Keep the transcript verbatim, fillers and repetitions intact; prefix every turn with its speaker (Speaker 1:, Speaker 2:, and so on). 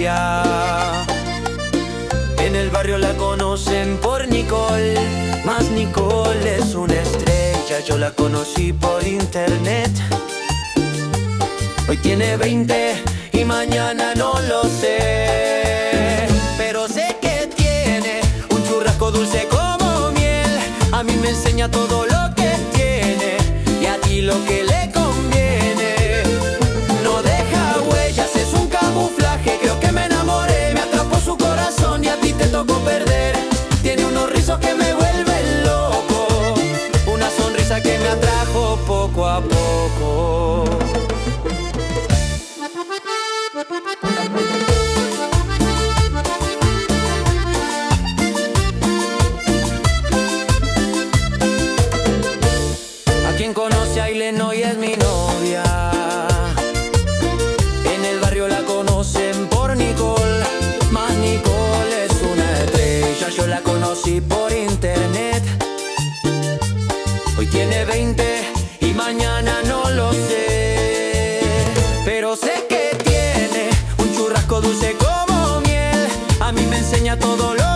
Speaker 1: novia. En el barrio la conocen por Nicole, mas Nicole es una estrella. Yo la conocí por internet. Hoy tiene veinte y mañana no lo sé, pero sé que tiene un churrasco dulce como miel. A mí me enseña todo lo que tiene y a ti lo que le conviene. No deja huellas, es un camuflaje. Creo que me enamoré, me atrapó su corazón y a ti te tocó perder. Tiene unos rizos que me vuelven loco, una sonrisa que me atrajo poco a poco. A quien conoce a Aileen hoy es mi novia. En el barrio la conocen por Nicole, mas Nicole es una estrella. Yo la conocí por internet. Hoy tiene veinte y mañana no lo sé, pero sé que tiene un churrasco dulce como miel. A mí me enseña todo lo